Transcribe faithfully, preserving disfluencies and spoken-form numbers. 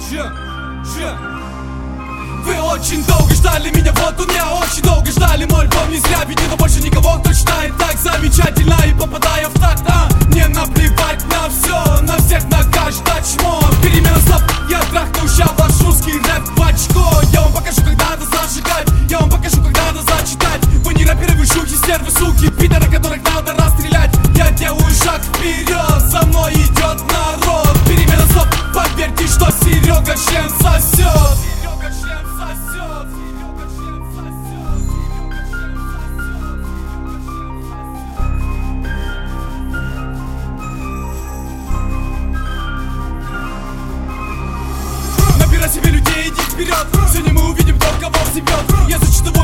Yeah, yeah. Вы очень долго ждали меня, вот у меня очень долго ждали. Мой альбом не зря, ведь это больше никого, кто читает так замечательно и попадая в такт. А, не наплевать на все, на всех, на каждое чмо. Перемена слов, я трахну ща ваш русский рэп в очко. Я вам покажу, как надо зажигать, я вам покажу, как надо зачитать. Вы не рэперы, вы шухи, стервы, суки, пидоры, которых надо расстрелять. Я делаю шаг вперед, за мной идет народ. Перемена слов, поверьте, что Серега член сосет. Набирай себе людей, иди вперед. Сегодня мы увидим, кто кого всебет. Я зачитываю